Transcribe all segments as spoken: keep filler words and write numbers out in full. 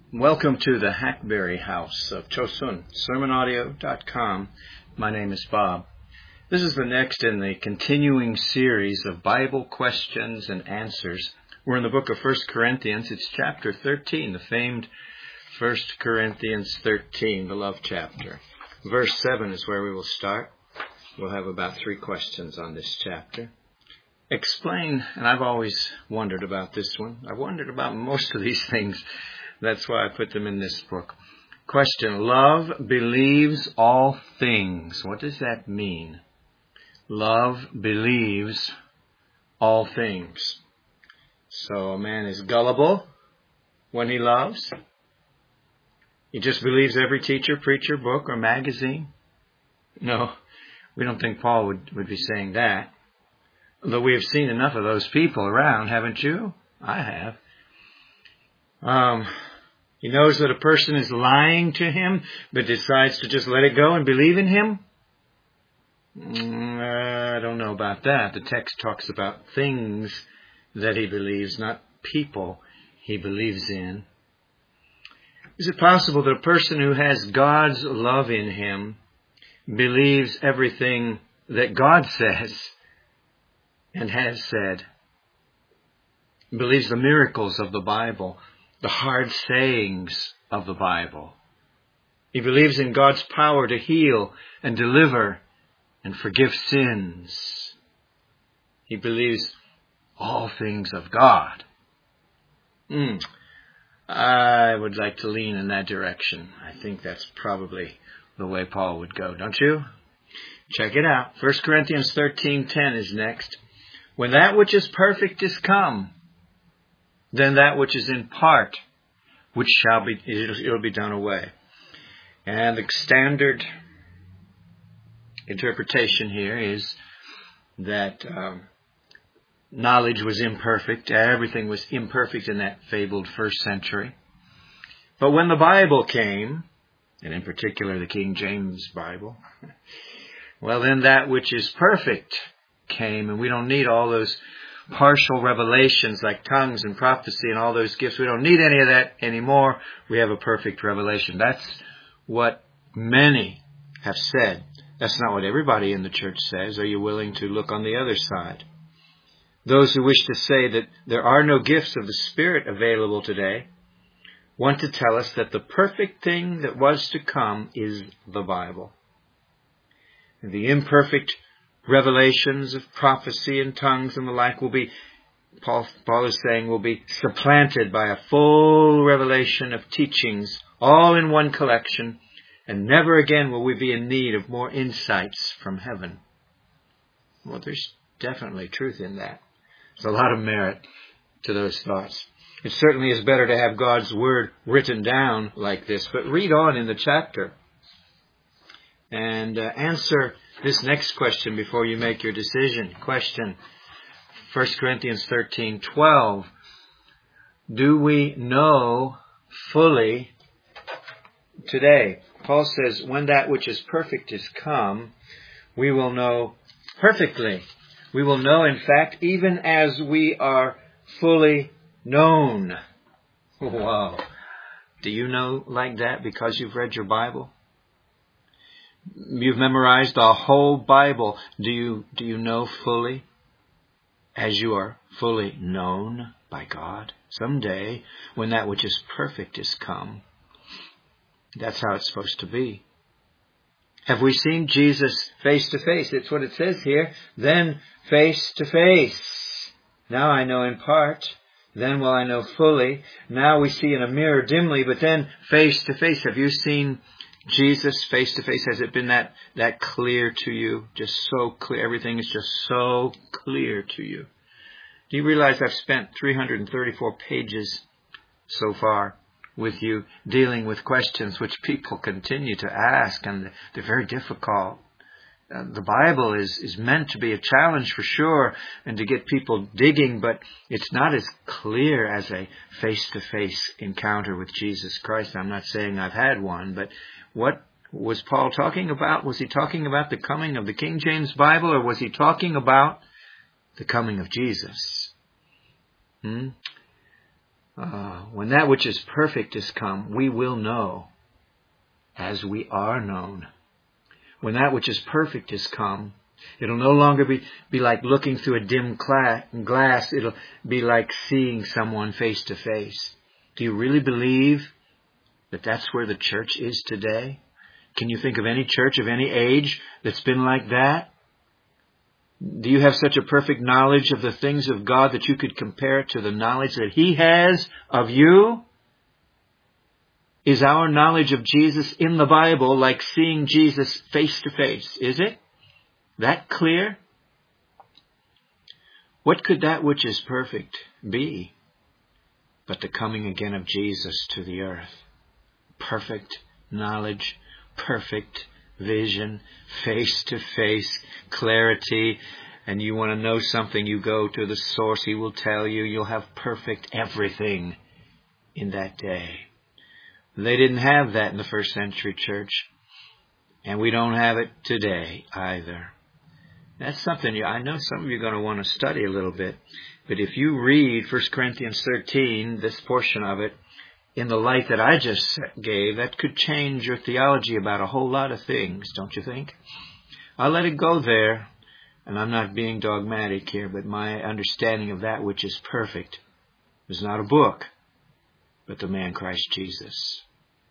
Welcome to the Hackberry House of Chosun, sermon audio dot com. My name is Bob. This is the next in the continuing series of Bible questions and answers. We're in the book of First Corinthians. It's chapter thirteen, the famed First Corinthians thirteen, the love chapter. Verse seven is where we will start. We'll have about three questions on this chapter. Explain, and I've always wondered about this one. I've wondered about most of these things. That's why I put them in this book. Question, love believes all things. What does that mean? Love believes all things. So a man is gullible when he loves. He just believes every teacher, preacher, book, or magazine. No, we don't think Paul would, would be saying that. Though we have seen enough of those people around, haven't you? I have. Um, he knows that a person is lying to him, but decides to just let it go and believe in him. Mm, I don't know about that. The text talks about things that he believes, not people he believes in. Is it possible that a person who has God's love in him believes everything that God says and has said? Believes the miracles of the Bible, the hard sayings of the Bible. He believes in God's power to heal and deliver and forgive sins. He believes all things of God. Mm. I would like to lean in that direction. I think that's probably the way Paul would go, don't you? Check it out. First Corinthians thirteen ten is next. When that which is perfect is come, then that which is in part, which shall be, it'll be done away. And the standard interpretation here is that um, knowledge was imperfect. Everything was imperfect in that fabled first century. But when the Bible came, and in particular the King James Bible, well then that which is perfect came, and we don't need all those partial revelations like tongues and prophecy and all those gifts. We don't need any of that anymore. We have a perfect revelation. That's what many have said. That's not what everybody in the church says. Are you willing to look on the other side? Those who wish to say that there are no gifts of the Spirit available today want to tell us that the perfect thing that was to come is the Bible. And the imperfect revelations of prophecy and tongues and the like will be, Paul, Paul is saying, will be supplanted by a full revelation of teachings, all in one collection, and never again will we be in need of more insights from heaven. Well, there's definitely truth in that. There's a lot of merit to those thoughts. It certainly is better to have God's Word written down like this, but read on in the chapter and uh, answer this next question before you make your decision. Question, First Corinthians thirteen twelve. Do we know fully today? Paul says, when that which is perfect is come, we will know perfectly. We will know, in fact, even as we are fully known. Wow. Do you know like that because you've read your Bible? You've memorized the whole Bible. Do you do you know fully as you are fully known by God? Someday, when that which is perfect is come, that's how it's supposed to be. Have we seen Jesus face to face? It's what it says here. Then face to face. Now I know in part. Then will I know fully. Now we see in a mirror dimly, but then face to face. Have you seen Jesus face to face? Has it been that, that clear to you? Just so clear. Everything is just so clear to you. Do you realize I've spent three hundred thirty-four pages so far with you dealing with questions which people continue to ask, and they're very difficult. Uh, the Bible is, is meant to be a challenge for sure and to get people digging, but it's not as clear as a face-to-face encounter with Jesus Christ. I'm not saying I've had one, but what was Paul talking about? Was he talking about the coming of the King James Bible, or was he talking about the coming of Jesus? Hmm? Uh, when that which is perfect is come, we will know as we are known. When that which is perfect is come, it'll no longer be, be like looking through a dim cla- glass. It'll be like seeing someone face to face. Do you really believe that that's where the church is today? Can you think of any church of any age that's been like that? Do you have such a perfect knowledge of the things of God that you could compare it to the knowledge that He has of you? Is our knowledge of Jesus in the Bible like seeing Jesus face to face? Is it that clear? What could that which is perfect be but the coming again of Jesus to the earth? Perfect knowledge, perfect vision, face-to-face clarity. And you want to know something, you go to the source. He will tell you. You'll have perfect everything in that day. They didn't have that in the first century church. And we don't have it today either. That's something you, I know some of you are going to want to study a little bit. But if you read First Corinthians thirteen, this portion of it, in the light that I just gave, that could change your theology about a whole lot of things, don't you think? I'll let it go there, and I'm not being dogmatic here, but my understanding of that which is perfect is not a book, but the man Christ Jesus.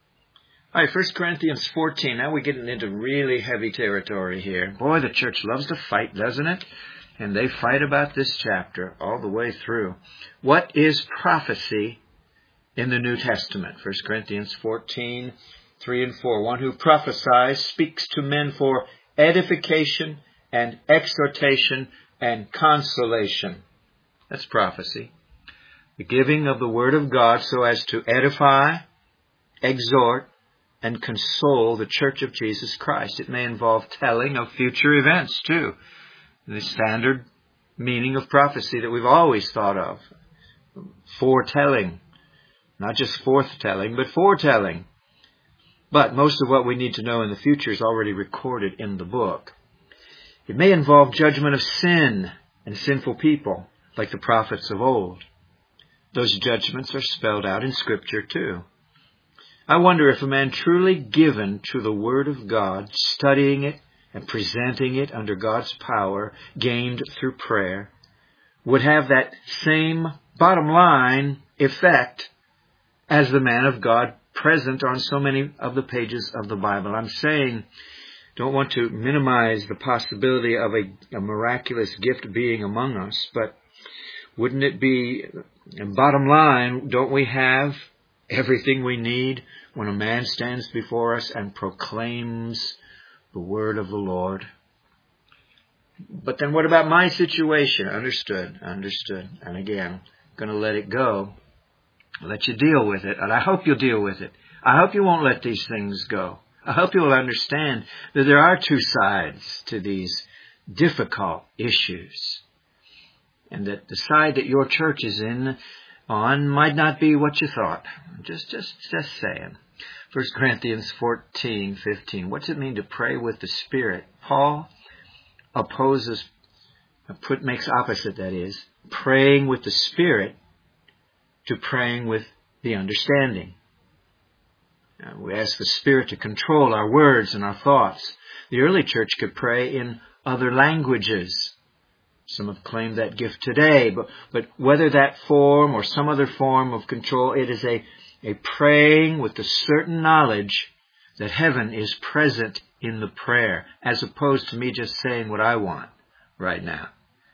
All right, First Corinthians fourteen. Now we're getting into really heavy territory here. Boy, the church loves to fight, doesn't it? And they fight about this chapter all the way through. What is prophecy in the New Testament? First Corinthians fourteen, three and four. One who prophesies speaks to men for edification and exhortation and consolation. That's prophecy. The giving of the Word of God so as to edify, exhort, and console the Church of Jesus Christ. It may involve telling of future events too. The standard meaning of prophecy that we've always thought of. Foretelling. Not just forthtelling, but foretelling. But most of what we need to know in the future is already recorded in the book. It may involve judgment of sin and sinful people, like the prophets of old. Those judgments are spelled out in Scripture too. I wonder if a man truly given to the Word of God, studying it and presenting it under God's power, gained through prayer, would have that same bottom line effect as the man of God present on so many of the pages of the Bible. I'm saying, don't want to minimize the possibility of a, a miraculous gift being among us, but wouldn't it be, bottom line, don't we have everything we need when a man stands before us and proclaims the word of the Lord? But then what about my situation? Understood, understood. And again, I'm going to let it go. I'll let you deal with it, and I hope you'll deal with it. I hope you won't let these things go. I hope you'll understand that there are two sides to these difficult issues, and that the side that your church is in on might not be what you thought. Just, just, just saying. First Corinthians fourteen, fifteen. What's it mean to pray with the Spirit? Paul opposes, put makes opposite, that is, praying with the Spirit to praying with the understanding. Uh, we ask the Spirit to control our words and our thoughts. The early church could pray in other languages. Some have claimed that gift today, but, but whether that form or some other form of control, it is a, a praying with the certain knowledge that heaven is present in the prayer, as opposed to me just saying what I want right now.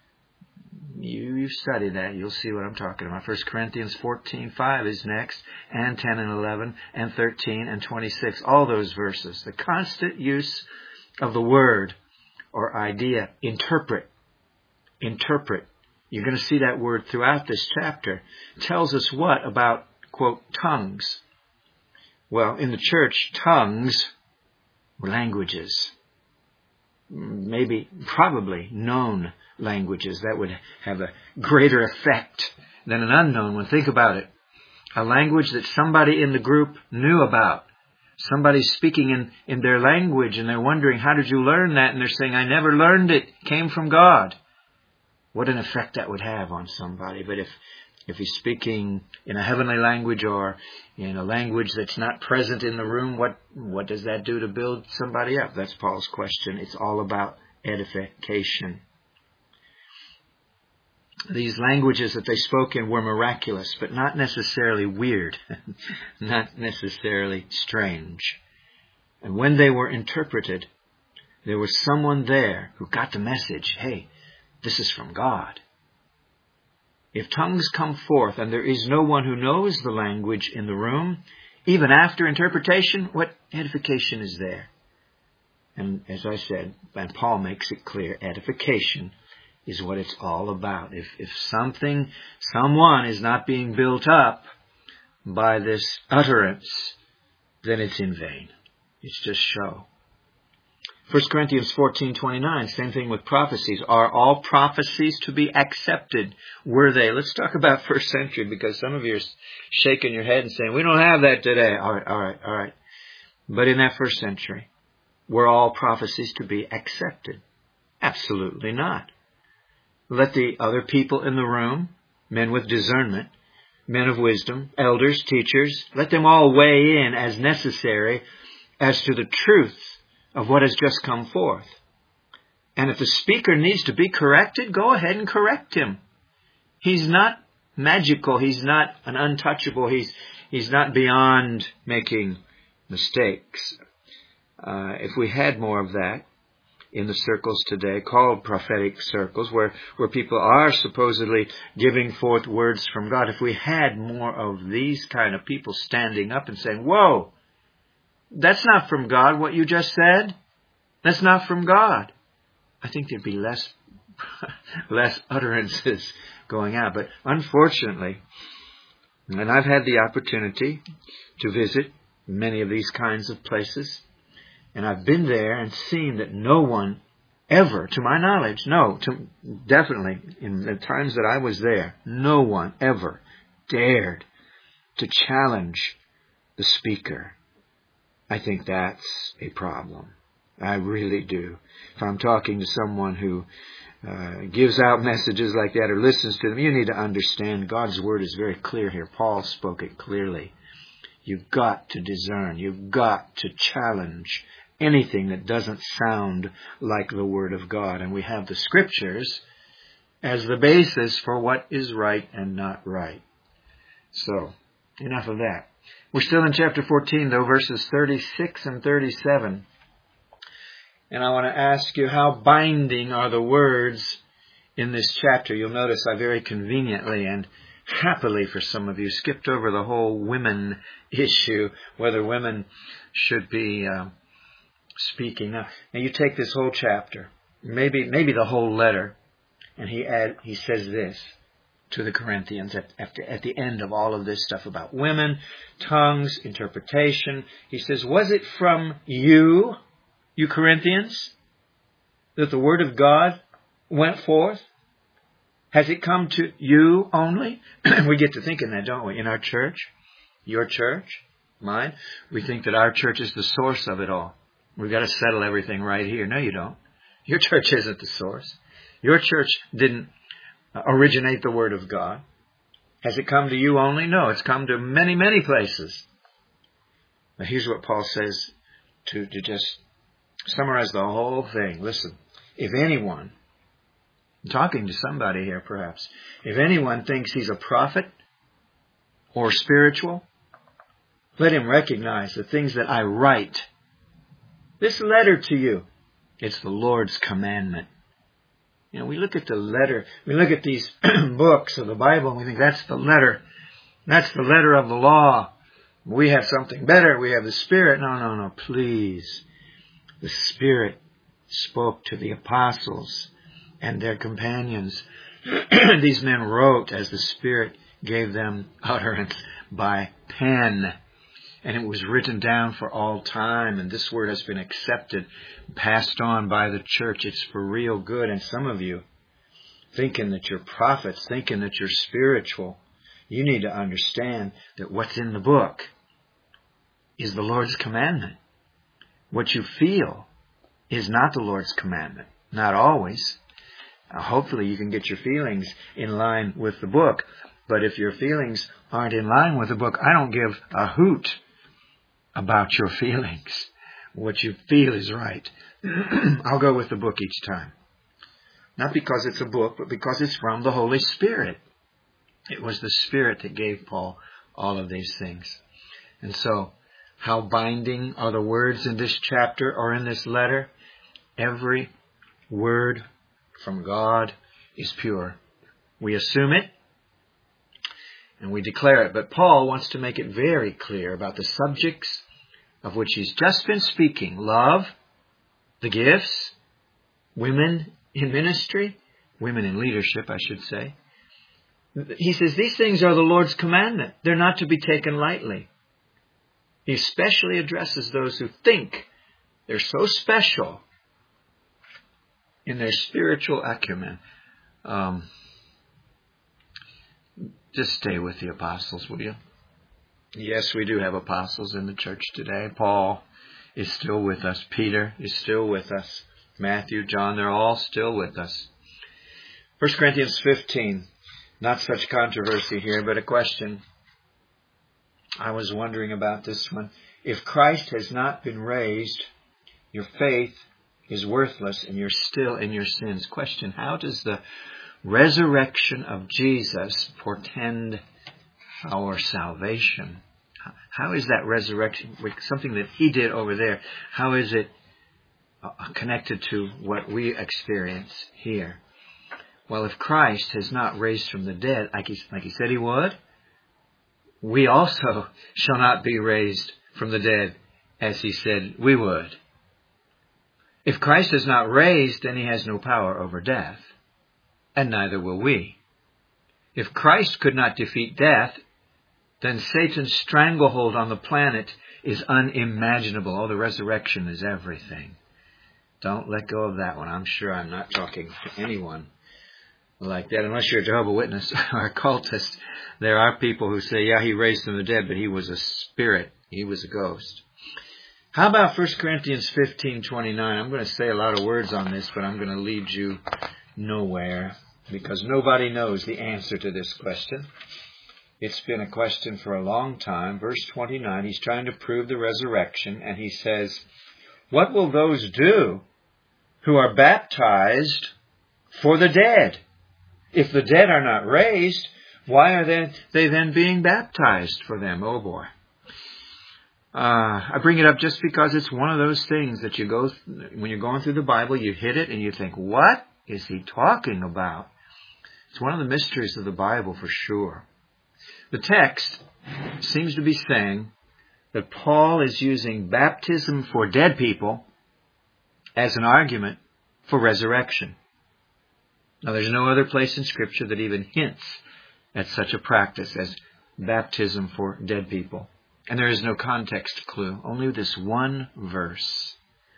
You, you study that, you'll see what I'm talking about. First Corinthians fourteen, five is next, and ten and eleven, and thirteen and twenty-six. All those verses. The constant use of the word or idea, interpret. Interpret. You're going to see that word throughout this chapter. It tells us what about, quote, tongues? Well, in the church, tongues were languages. Maybe, probably known languages that would have a greater effect than an unknown one. Think about it. A language that somebody in the group knew about. Somebody's speaking in, in their language and they're wondering, how did you learn that? And they're saying, I never learned it. It came from God. What an effect that would have on somebody. But if If he's speaking in a heavenly language or in a language that's not present in the room, what, what does that do to build somebody up? That's Paul's question. It's all about edification. These languages that they spoke in were miraculous, but not necessarily weird, not necessarily strange. And when they were interpreted, there was someone there who got the message, hey, this is from God. If tongues come forth and there is no one who knows the language in the room, even after interpretation, what edification is there? And as I said, and Paul makes it clear, edification is what it's all about. If, if something, someone is not being built up by this utterance, then it's in vain. It's just show. First Corinthians fourteen twenty-nine, same thing with prophecies. Are all prophecies to be accepted? Were they? Let's talk about first century, because some of you are shaking your head and saying, we don't have that today. All right, all right, all right. But in that first century, were all prophecies to be accepted? Absolutely not. Let the other people in the room, men with discernment, men of wisdom, elders, teachers, let them all weigh in as necessary as to the truth of what has just come forth. And if the speaker needs to be corrected, go ahead and correct him. He's not magical. He's not an untouchable. He's, he's not beyond making mistakes. Uh, if we had more of that in the circles today, called prophetic circles, where, where people are supposedly giving forth words from God, if we had more of these kind of people standing up and saying, whoa, that's not from God, what you just said. That's not from God. I think there'd be less, less utterances going out. But unfortunately, and I've had the opportunity to visit many of these kinds of places, and I've been there and seen that no one ever, to my knowledge, no, to, definitely in the times that I was there, no one ever dared to challenge the speaker. I think that's a problem. I really do. If I'm talking to someone who uh, gives out messages like that or listens to them, you need to understand God's word is very clear here. Paul spoke it clearly. You've got to discern. You've got to challenge anything that doesn't sound like the word of God. And we have the scriptures as the basis for what is right and not right. So, enough of that. We're still in chapter fourteen, though, verses thirty-six and thirty-seven. And I want to ask you, how binding are the words in this chapter? You'll notice I very conveniently and happily for some of you skipped over the whole women issue, whether women should be uh, speaking. Now, now, you take this whole chapter, maybe maybe the whole letter, and he add, he says this to the Corinthians at, at, at the end of all of this stuff about women, tongues, interpretation. He says, was it from you, you Corinthians, that the word of God went forth? Has it come to you only? We get to thinking that, don't we? In our church, your church, mine, we think that our church is the source of it all. We've got to settle everything right here. No, you don't. Your church isn't the source. Your church didn't originate the word of God. Has it come to you only? No, it's come to many, many places. Now here's what Paul says to, to just summarize the whole thing. Listen, if anyone, I'm talking to somebody here perhaps, if anyone thinks he's a prophet or spiritual, let him recognize the things that I write. This letter to you, it's the Lord's commandment. You know, we look at the letter, we look at these books of the Bible and we think that's the letter. That's the letter of the law. We have something better. We have the Spirit. No, no, no, please. The Spirit spoke to the apostles and their companions. These men wrote as the Spirit gave them utterance by pen. And it was written down for all time. And this word has been accepted, passed on by the church. It's for real good. And some of you, thinking that you're prophets, thinking that you're spiritual, you need to understand that what's in the book is the Lord's commandment. What you feel is not the Lord's commandment. Not always. Uh, hopefully you can get your feelings in line with the book. But if your feelings aren't in line with the book, I don't give a hoot about your feelings. What you feel is right. I'll go with the book each time. Not because it's a book, but because it's from the Holy Spirit. It was the Spirit that gave Paul all of these things. And so, how binding are the words in this chapter or in this letter? Every word from God is pure. We assume it and we declare it. But Paul wants to make it very clear about the subjects of which he's just been speaking. Love, the gifts, women in ministry, women in leadership, I should say. He says these things are the Lord's commandment. They're not to be taken lightly. He especially addresses those who think they're so special in their spiritual acumen. Um, just stay with the apostles, will you? Yes, we do have apostles in the church today. Paul is still with us. Peter is still with us. Matthew, John, they're all still with us. First Corinthians fifteen. Not such controversy here, but a question. I was wondering about this one. If Christ has not been raised, your faith is worthless and you're still in your sins. Question, how does the resurrection of Jesus portend our salvation? How is that resurrection, something that he did over there, how is it connected to what we experience here? Well, if Christ has not raised from the dead, like he, like he said he would, we also shall not be raised from the dead as he said we would. If Christ is not raised, then he has no power over death, and neither will we. If Christ could not defeat death, then Satan's stranglehold on the planet is unimaginable. Oh, the resurrection is everything. Don't let go of that one. I'm sure I'm not talking to anyone like that, unless you're a Jehovah's Witness or a cultist. There are people who say, yeah, he raised from the dead, but he was a spirit. He was a ghost. How about First Corinthians fifteen twenty-nine? I'm going to say a lot of words on this, but I'm going to lead you nowhere because nobody knows the answer to this question. It's been a question for a long time. Verse twenty-nine, he's trying to prove the resurrection, and he says, what will those do who are baptized for the dead? If the dead are not raised, why are they, they then being baptized for them? Oh boy. Uh, I bring it up just because it's one of those things that you go, th- when you're going through the Bible, you hit it and you think, what is he talking about? It's one of the mysteries of the Bible for sure. The text seems to be saying that Paul is using baptism for dead people as an argument for resurrection. Now, there's no other place in Scripture that even hints at such a practice as baptism for dead people. And there is no context clue, only this one verse.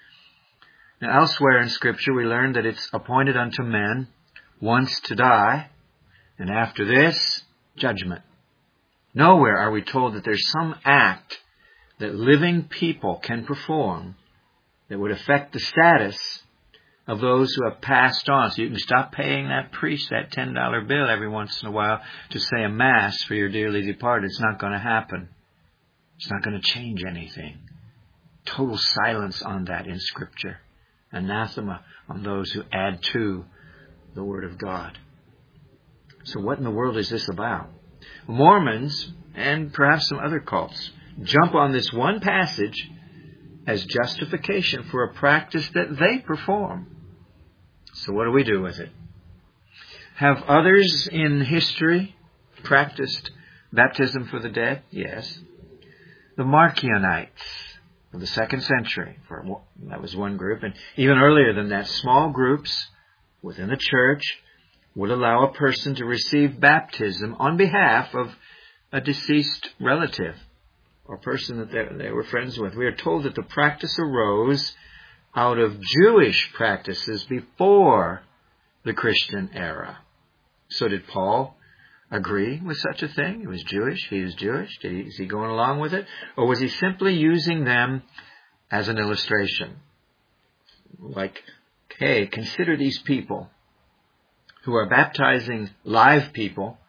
Now, elsewhere in Scripture, we learn that it's appointed unto men once to die, and after this, judgment. Nowhere are we told that there's some act that living people can perform that would affect the status of those who have passed on. So you can stop paying that priest that ten dollar bill every once in a while to say a mass for your dearly departed. It's not going to happen. It's not going to change anything. Total silence on that in Scripture. Anathema on those who add to the Word of God. So what in the world is this about? Mormons, and perhaps some other cults, jump on this one passage as justification for a practice that they perform. So what do we do with it? Have others in history practiced baptism for the dead? Yes. The Marcionites of the second century, for that was one group, and even earlier than that, small groups within the church would allow a person to receive baptism on behalf of a deceased relative or person that they, they were friends with. We are told that the practice arose out of Jewish practices before the Christian era. So did Paul agree with such a thing? He was Jewish. He is Jewish. Did he, is he going along with it? Or was he simply using them as an illustration? Like, hey, consider these people who are baptizing live people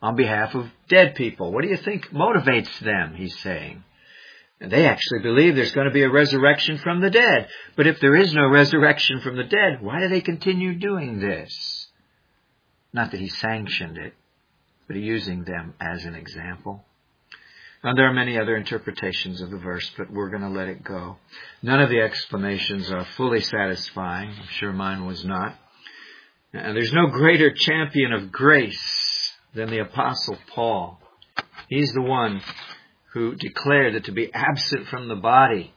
on behalf of dead people. What do you think motivates them, he's saying? And they actually believe there's going to be a resurrection from the dead. But if there is no resurrection from the dead, why do they continue doing this? Not that he sanctioned it, but using them as an example. And there are many other interpretations of the verse, but we're going to let it go. None of the explanations are fully satisfying. I'm sure mine was not. And there's no greater champion of grace than the Apostle Paul. He's the one who declared that to be absent from the body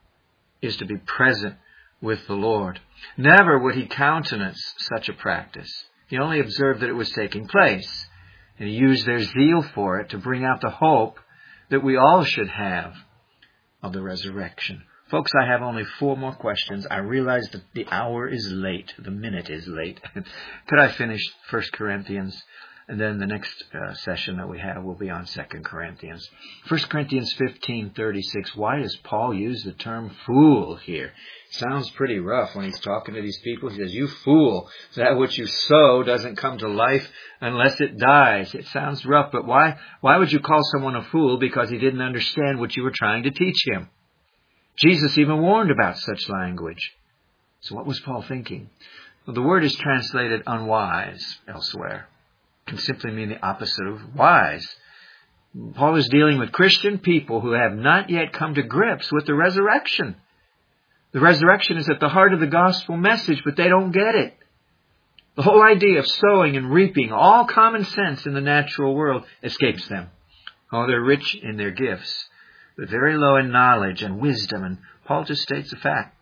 is to be present with the Lord. Never would he countenance such a practice. He only observed that it was taking place, and he used their zeal for it to bring out the hope that we all should have of the resurrection. Folks, I have only four more questions. I realize that the hour is late. The minute is late. Could I finish First Corinthians? And then the next uh, session that we have will be on Second Corinthians. First Corinthians fifteen thirty-six. Why does Paul use the term fool here? Sounds pretty rough when he's talking to these people. He says, you fool, that which you sow doesn't come to life unless it dies. It sounds rough, but why, why would you call someone a fool? Because he didn't understand what you were trying to teach him. Jesus even warned about such language. So what was Paul thinking? Well, the word is translated unwise elsewhere. It can simply mean the opposite of wise. Paul is dealing with Christian people who have not yet come to grips with the resurrection. The resurrection is at the heart of the gospel message, but they don't get it. The whole idea of sowing and reaping, all common sense in the natural world, escapes them. Oh, they're rich in their gifts, but very low in knowledge and wisdom. And Paul just states the fact.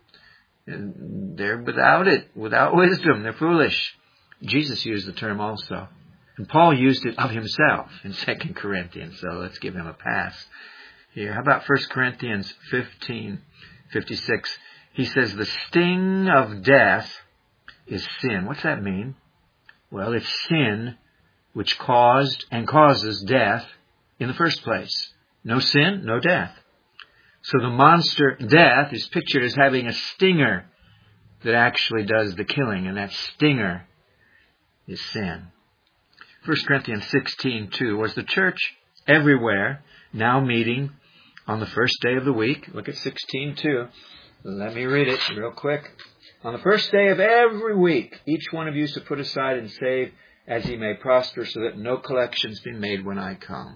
They're without it, without wisdom. They're foolish. Jesus used the term also. And Paul used it of himself in Second Corinthians, so let's give him a pass here. How about First Corinthians fifteen fifty-six? He says, the sting of death is sin. What's that mean? Well, it's sin which caused and causes death in the first place. No sin, no death. So the monster death is pictured as having a stinger that actually does the killing, and that stinger is sin. First Corinthians sixteen two. Was the church everywhere now meeting on the first day of the week? Look at sixteen two. Let me read it real quick. On the first day of every week, each one of you is to put aside and save as he may prosper, so that no collections be made when I come.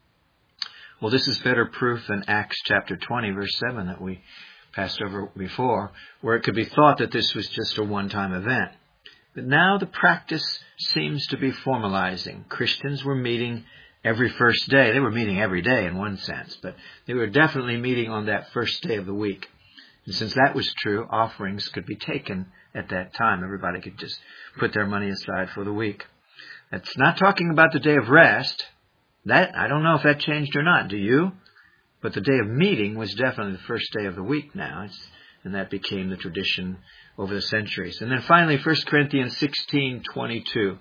Well, this is better proof than Acts chapter twenty, verse seven that we passed over before, where it could be thought that this was just a one-time event. But now the practice seems to be formalizing. Christians were meeting every first day. They were meeting every day in one sense, but they were definitely meeting on that first day of the week. And since that was true, offerings could be taken at that time. Everybody could just put their money aside for the week. That's not talking about the day of rest. That, I don't know if that changed or not. Do you? But the day of meeting was definitely the first day of the week now. It's, and that became the tradition over the centuries. And then finally, First Corinthians sixteen twenty-two.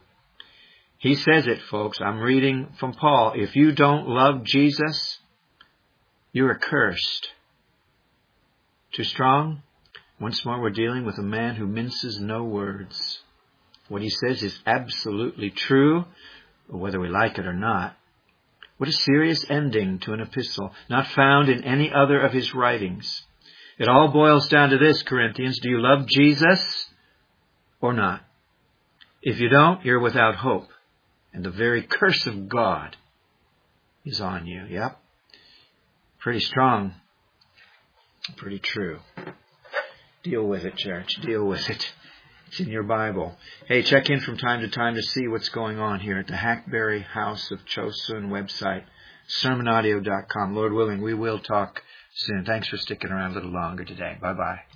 He says it, folks. I'm reading from Paul. If you don't love Jesus, you're accursed. Too strong? Once more, we're dealing with a man who minces no words. What he says is absolutely true, whether we like it or not. What a serious ending to an epistle, not found in any other of his writings. It all boils down to this, Corinthians. Do you love Jesus or not? If you don't, you're without hope. And the very curse of God is on you. Yep. Pretty strong. Pretty true. Deal with it, church. Deal with it. It's in your Bible. Hey, check in from time to time to see what's going on here at the Hackberry House of Chosun website, sermon audio dot com. Lord willing, we will talk soon. Thanks for sticking around a little longer today. Bye-bye.